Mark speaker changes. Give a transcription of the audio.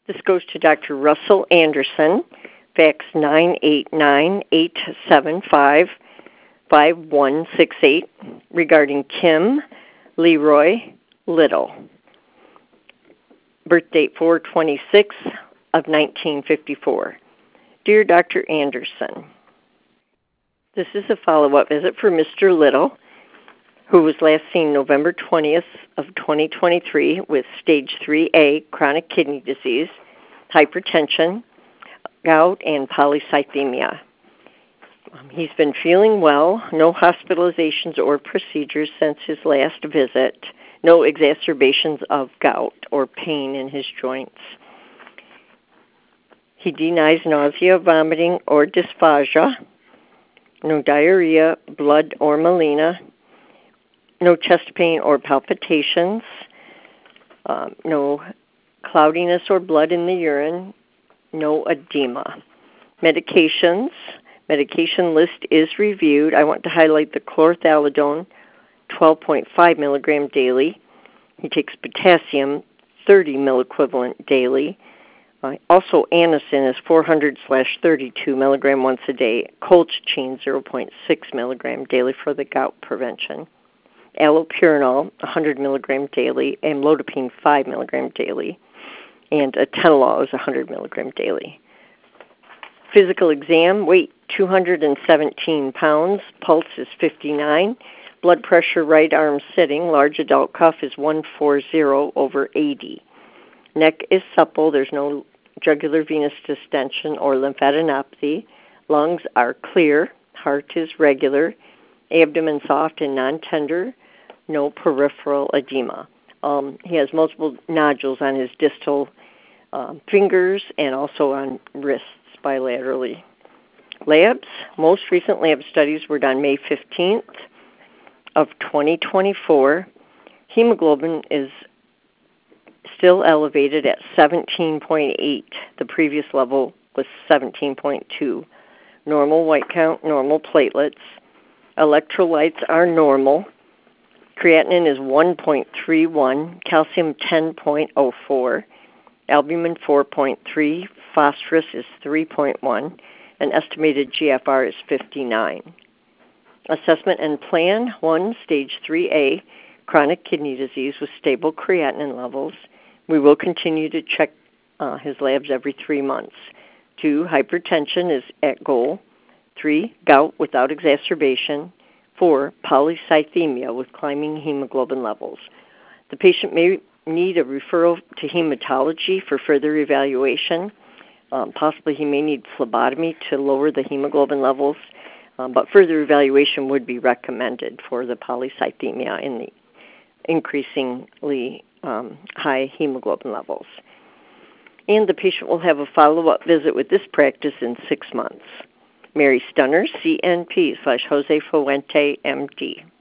Speaker 1: This goes to Dr. Russell Anderson, fax 989-875-5168, regarding Kim Leroy Little. Birth date 4/26 of 1954. Dear Dr. Anderson, this is a follow-up visit for Mr. Little, who was last seen November 20th of 2023 with stage 3A chronic kidney disease, hypertension, gout, and polycythemia. He's been feeling well, no hospitalizations or procedures since his last visit, no exacerbations of gout or pain in his joints. He denies nausea, vomiting, or dysphagia, no diarrhea, blood, or melena, no chest pain or palpitations, no cloudiness or blood in the urine, no edema. Medications. Medication list is reviewed. I want to highlight the chlorthalidone, 12.5 milligram daily. He takes potassium, 30 milliequivalent daily. Also, Anacin is 400/32 milligram once a day. Colchicine, 0.6 milligram daily for the gout prevention. Allopurinol, 100 milligram daily. Amlodipine, 5 milligram daily. And atenolol is 100 milligram daily. Physical exam, weight 217 pounds, pulse is 59, blood pressure right arm sitting, large adult cuff is 140/80. Neck is supple, there's no jugular venous distension or lymphadenopathy. Lungs are clear, heart is regular, abdomen soft and non-tender, no peripheral edema. He has multiple nodules on his distal fingers and also on wrists bilaterally. Labs, most recent lab studies were done May 15th of 2024. Hemoglobin is still elevated at 17.8. The previous level was 17.2. Normal white count, normal platelets. Electrolytes are normal. Creatinine is 1.31, calcium 10.04, albumin 4.3, phosphorus is 3.1, and estimated GFR is 59. Assessment and plan: 1, stage 3A, chronic kidney disease with stable creatinine levels. We will continue to check his labs every 3 months. 2, hypertension is at goal. 3, gout without exacerbation. 4, polycythemia with climbing hemoglobin levels. The patient may need a referral to hematology for further evaluation. Possibly he may need phlebotomy to lower the hemoglobin levels, but further evaluation would be recommended for the polycythemia in the increasingly high hemoglobin levels. And the patient will have a follow-up visit with this practice in 6 months. Mary Stunner, CNP /Jose Fuente, MD.